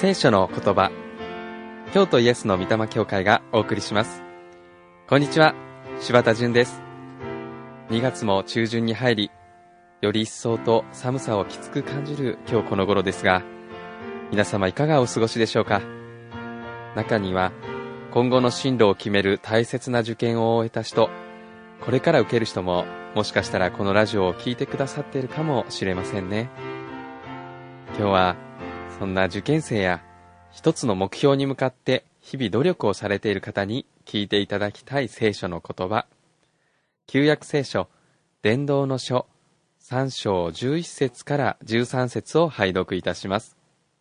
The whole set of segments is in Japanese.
聖書の言葉、京都イエスの御霊教会がお送りします。こんにちは、柴田純です。2月も中旬に入り、より一層と寒さをきつく感じる今日この頃ですが、皆様いかがお過ごしでしょうか。中には今後の進路を決める大切な受験を終えた人、これから受ける人ももしかしたらこのラジオを聞いてくださっているかもしれませんね。今日はそんな受験生や一つの目標に向かって日々努力をされている方に聞いていただきたい聖書の言葉、旧約聖書伝道の書3章11節から13節を拝読いたします。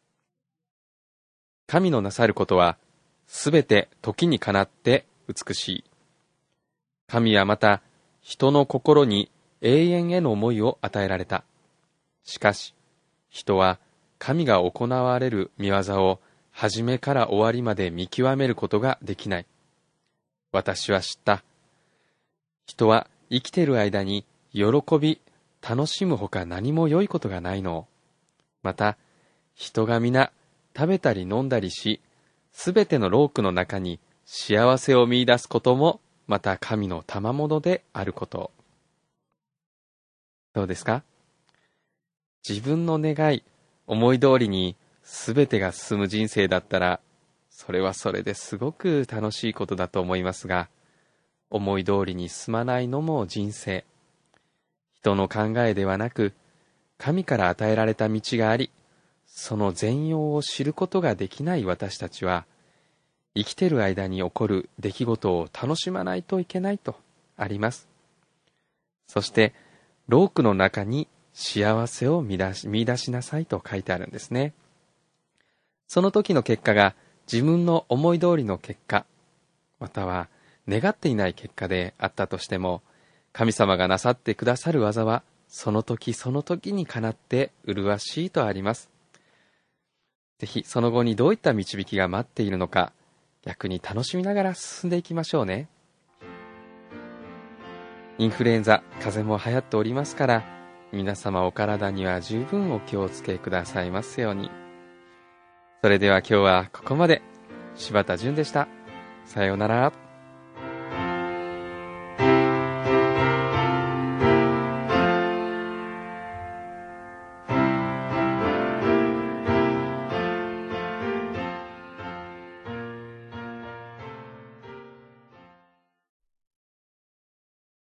神のなさることはすべて時にかなって美しい。神はまた人の心に永遠への思いを与えられた。しかし人は神が行われる御業を初めから終わりまで見極めることができない。私は知った。人は生きている間に喜び、楽しむほか何も良いことがないの。また、人が皆食べたり飲んだりし、すべての労苦の中に幸せを見出すことも、また神の賜物であること。どうですか？自分の願い、思い通りにすべてが進む人生だったら、それはそれですごく楽しいことだと思いますが、思い通りに進まないのも人生。人の考えではなく、神から与えられた道があり、その全容を知ることができない私たちは、生きている間に起こる出来事を楽しまないといけないとあります。そして、労苦の中に幸せを見出しなさいと書いてあるんですね。その時の結果が自分の思い通りの結果、または願っていない結果であったとしても、神様がなさってくださる技はその時その時にかなって麗しいとあります。ぜひその後にどういった導きが待っているのか、逆に楽しみながら進んでいきましょうね。インフルエンザ、風邪も流行っておりますから、皆様お体には十分お気をつけくださいますように。それでは今日はここまで。柴田純でした。さようなら。